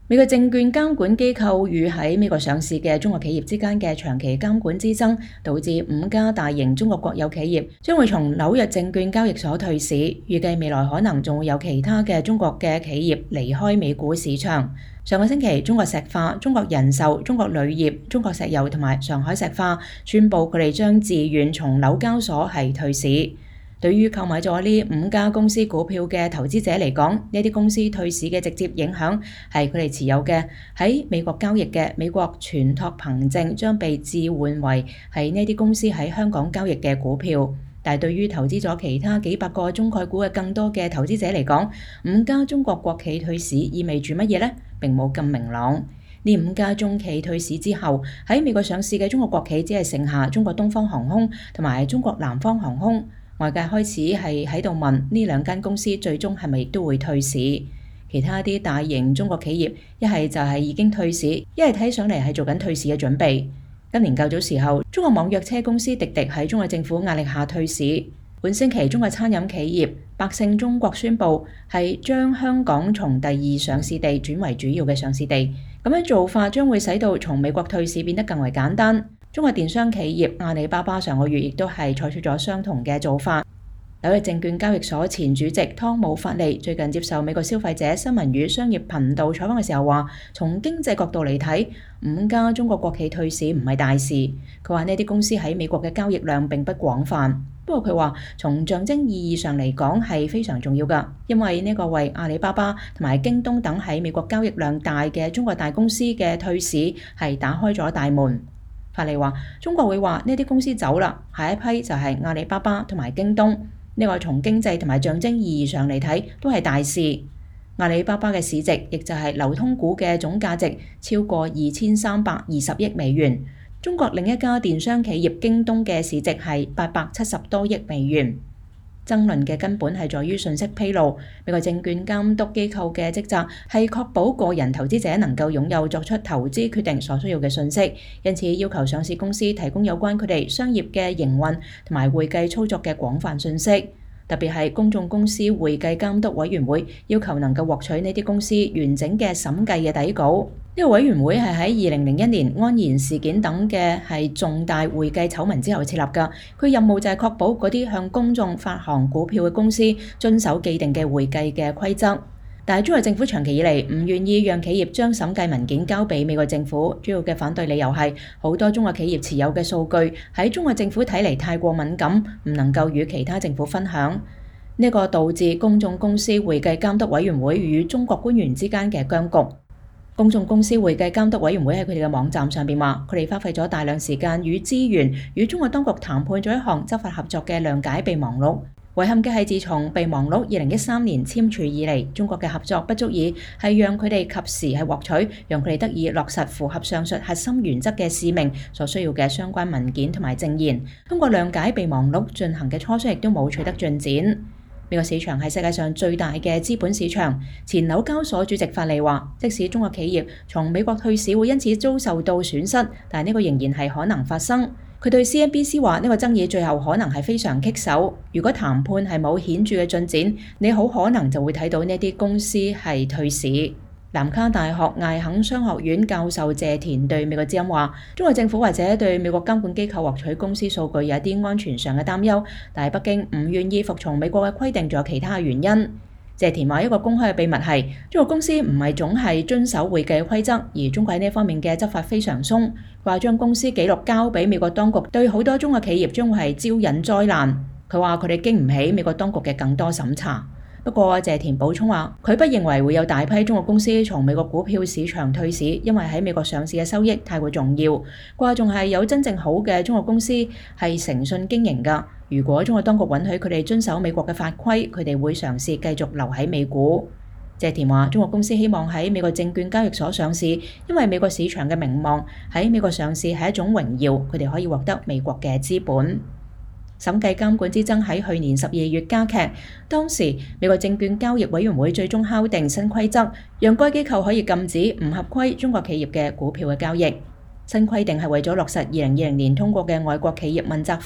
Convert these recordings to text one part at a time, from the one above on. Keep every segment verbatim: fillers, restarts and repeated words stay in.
美國證券監管機構與喺美國上市嘅中國企業之間嘅長期監管之爭，導致五家大型中國國有企業將會從紐約證券交易所退市，預計未來可能仲會有其他嘅中國嘅企業離開美股市場。上個星期，中國石化、中國人壽、中國鋁業、中國石油同埋上海石化宣布佢哋將自願從紐交所係退市。對於購買咗呢五家公司股票嘅投資者嚟講，呢啲公司退市嘅直接影響係佢哋持有嘅喺美國交易嘅美國存託憑證將被置換為係呢啲公司喺香港交易嘅股票。但係對於投資咗其他幾百個中概股嘅更多嘅投資者嚟講，五家中國國企退市意味住乜嘢呢？並冇咁明朗。呢五家中企退市之後，喺美國上市嘅中國國企只係剩下中國東方航空同埋中國南方航空。外界開始係喺度問呢兩間公司最終係咪都會退市？其他啲大型中國企業一係就係已經退市，一係睇上嚟係做緊退市嘅準備。今年較早時候，中國網約車公司滴滴喺中國政府壓力下退市。本星期，中國餐飲企業百勝中國宣布係將香港從第二上市地轉為主要嘅上市地，咁樣做法將會使到從美國退市變得更為簡單。中國電商企業阿里巴巴上個月亦都係採取咗相同嘅做法。紐約證券交易所前主席湯姆法利最近接受美國消費者新聞與商業頻道採訪嘅時候話，從經濟角度嚟睇，五家中國國企退市唔係大事。佢話呢啲公司喺美國嘅交易量並不廣泛，不過佢話從象徵意義上嚟講係非常重要㗎，因為呢個為阿里巴巴同埋京東等喺美國交易量大嘅中國大公司嘅退市係打開咗大門。法利話：中國會話呢啲公司走啦，下一批就係阿里巴巴同埋京東。呢個從經濟同埋象徵意義上嚟睇都係大事。阿里巴巴嘅市值，亦就係流通股嘅總價值，超過二千三百二十億美元。中國另一家電商企業京東嘅市值係八百七十多億美元。爭論嘅根本係在於信息披露。美國證券監督機構嘅職責係確保個人投資者能夠擁有作出投資決定所需要嘅信息，因此要求上市公司提供有關佢哋商業嘅營運同埋會計操作嘅廣泛信息。特別係公眾公司會計監督委員會要求能夠獲取呢啲公司完整嘅審計嘅底稿。呢個委員會係喺二零零一年安然事件等嘅係重大會計醜聞之後設立㗎。佢任務就係確保嗰啲向公眾發行股票嘅公司遵守既定嘅會計嘅規則。但係中國政府長期以嚟唔願意讓企業將審計文件交俾美國政府，主要嘅反對理由係好多中國企業持有嘅數據喺中國政府睇嚟太過敏感，唔能夠與其他政府分享。呢個導致公眾公司會計監督委員會與中國官員之間嘅僵局。公眾公司會計監督委員會喺佢哋嘅網站上邊話，佢哋花費咗大量時間與資源與中國當局談判咗一項執法合作嘅諒解備忘錄。遺憾嘅係，自從備忘錄二零一三年簽署以嚟，中國嘅合作不足以係讓佢哋及時係獲取，讓佢哋得以落實符合上述核心原則嘅使命所需要嘅相關文件同埋證言。通過諒解備忘錄進行嘅磋商亦都冇取得進展。美國市場係世界上最大嘅資本市場。前紐交所主席法利話，即使中國企業從美國退市會因此遭受到損失，但係呢個仍然係可能發生。佢對 C N B C 話，呢個爭議最後可能係非常棘手。如果談判係冇顯著嘅進展，你好可能就會睇到呢啲公司係退市。南卡大學艾肯商學院教授謝田對美國之音話，中國政府或者對美國監管機構獲取公司數據有啲安全上嘅擔憂，但係北京唔願意服從美國嘅規定，仲有其他嘅原因。謝田話，一個公開嘅秘密係中國公司唔係總係遵守會計規則，而中國喺呢方面嘅執法非常鬆。佢話將公司記錄交俾美國當局，對好多中國企業將會係招引災難。佢話佢哋經唔起美國當局嘅更多審查。不過謝田補充話，佢不認為會有大批中國公司從美國股票市場退市，因為喺美國上市嘅收益太過重要。佢話仲係有真正好嘅中國公司係誠信經營㗎。如果中國當局允許佢哋遵守美國嘅法規，佢哋會嘗試繼續留喺美股。謝田話，中國公司希望喺美國證券交易所上市，因為美國市場嘅名望喺美國上市係一種榮耀，佢哋可以獲得美國嘅資本。審計監管之爭喺去年十二月加劇，當時美國證券交易委員會最終敲定新規則，讓該機構可以禁止唔合規中國企業嘅股票嘅交易。新規定係為咗落實二零二零年通過嘅外國企業問責法。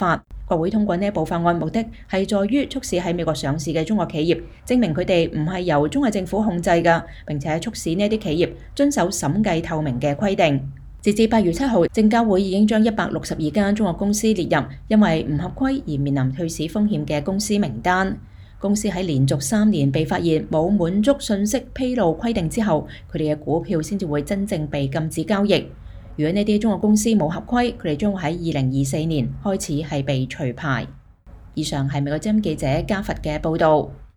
國會通過呢一部法案，目的係在於促使喺美國上市嘅中國企業證明佢哋唔係由中國政府控制㗎，並且促使呢啲企業遵守審計透明嘅規定。截至八月七號，證監會已經將一百六十二間中國公司列入因為唔合規而面臨退市風險嘅公司名單。公司喺連續三年被發現冇滿足信息披露規定之後，佢哋嘅股票先至會真正被禁止交易。如果呢啲中國公司冇合規，佢哋將會喺二零二四年開始係被除牌。以上係美國之音記者加佛嘅報導。